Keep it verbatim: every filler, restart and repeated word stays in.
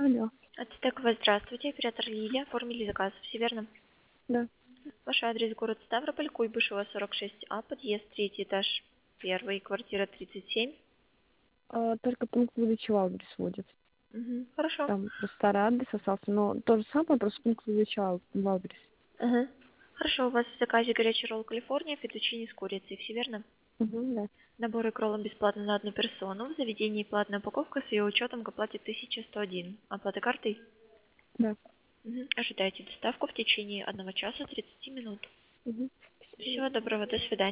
Алло. Ацтекова, здравствуйте. Оператор Лилия. Оформили заказ. Все верно? Да. Ваш адрес город Ставрополь, Куйбышева, сорок шесть А, подъезд, третий этаж, первый, квартира тридцать семь. А, только пункт выдачи в адрес вводит. Угу. Хорошо. Там просто старый адрес остался, но то же самое, просто пункт выдачи ау- в адрес. Угу. Хорошо, у вас в заказе горячий ролл Калифорния, фетучини с курицей. Все верно? Угу, да. Набор икроллом бесплатно на одну персону. В заведении платная упаковка с ее учетом к оплате тысяча сто один. Оплата картой? Да. Угу. Ожидайте доставку в течение одного часа тридцати минут. Угу. Всего доброго, до свидания.